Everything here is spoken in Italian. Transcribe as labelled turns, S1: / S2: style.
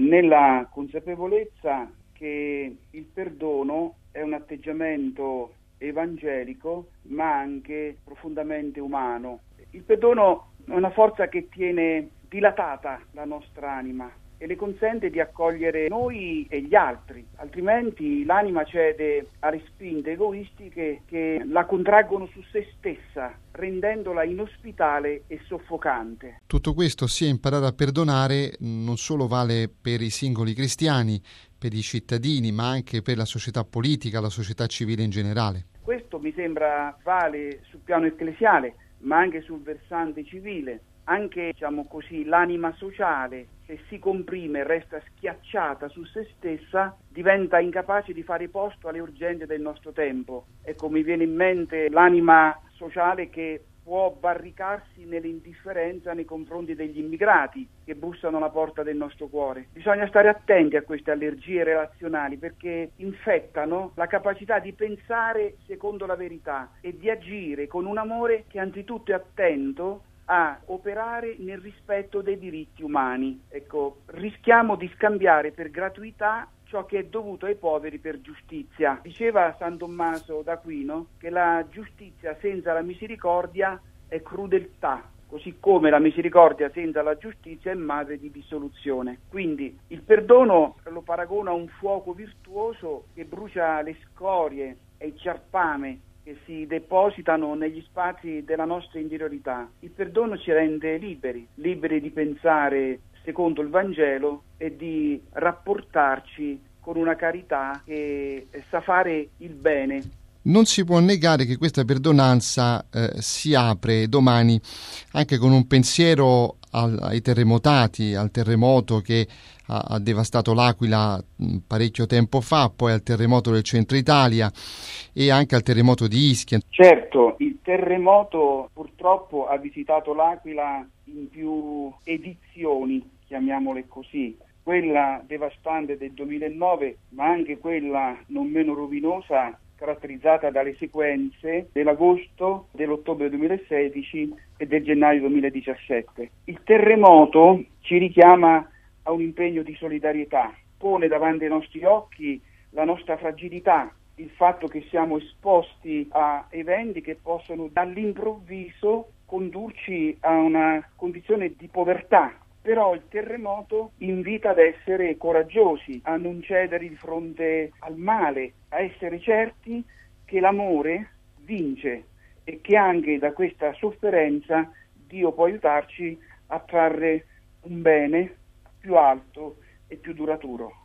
S1: nella consapevolezza che il perdono è un atteggiamento evangelico, ma anche profondamente umano. Il perdono è una forza che tiene dilatata la nostra anima e le consente di accogliere noi e gli altri, altrimenti l'anima cede alle spinte egoistiche che la contraggono su se stessa, rendendola inospitale e soffocante.
S2: Tutto questo, sia imparare a perdonare, non solo vale per i singoli cristiani, per i cittadini, ma anche per la società politica, la società civile in generale.
S1: Questo mi sembra vale sul piano ecclesiale, ma anche sul versante civile. Anche, l'anima sociale, se si comprime e resta schiacciata su se stessa, diventa incapace di fare posto alle urgenze del nostro tempo. Ecco, mi viene in mente l'anima sociale che può barricarsi nell'indifferenza nei confronti degli immigrati che bussano alla porta del nostro cuore. Bisogna stare attenti a queste allergie relazionali perché infettano la capacità di pensare secondo la verità e di agire con un amore che anzitutto è attento a operare nel rispetto dei diritti umani. Ecco, rischiamo di scambiare per gratuità ciò che è dovuto ai poveri per giustizia. Diceva San Tommaso d'Aquino che la giustizia senza la misericordia è crudeltà, così come la misericordia senza la giustizia è madre di dissoluzione. Quindi il perdono lo paragono a un fuoco virtuoso che brucia le scorie e il ciarpame che si depositano negli spazi della nostra interiorità. Il perdono ci rende liberi di pensare secondo il Vangelo e di rapportarci con una carità che sa fare il bene.
S2: Non si può negare che questa perdonanza si apre domani anche con un pensiero ai terremotati, al terremoto che ha devastato l'Aquila parecchio tempo fa, poi al terremoto del centro Italia e anche al terremoto di Ischia.
S1: Certo, il terremoto purtroppo ha visitato l'Aquila in più edizioni, chiamiamole così. Quella devastante del 2009, ma anche quella non meno rovinosa, caratterizzata dalle sequenze dell'agosto, dell'ottobre 2016 e del gennaio 2017. Il terremoto ci richiama a un impegno di solidarietà, pone davanti ai nostri occhi la nostra fragilità, il fatto che siamo esposti a eventi che possono dall'improvviso condurci a una condizione di povertà. Però il terremoto invita ad essere coraggiosi, a non cedere di fronte al male, a essere certi che l'amore vince e che anche da questa sofferenza Dio può aiutarci a trarre un bene più alto e più duraturo.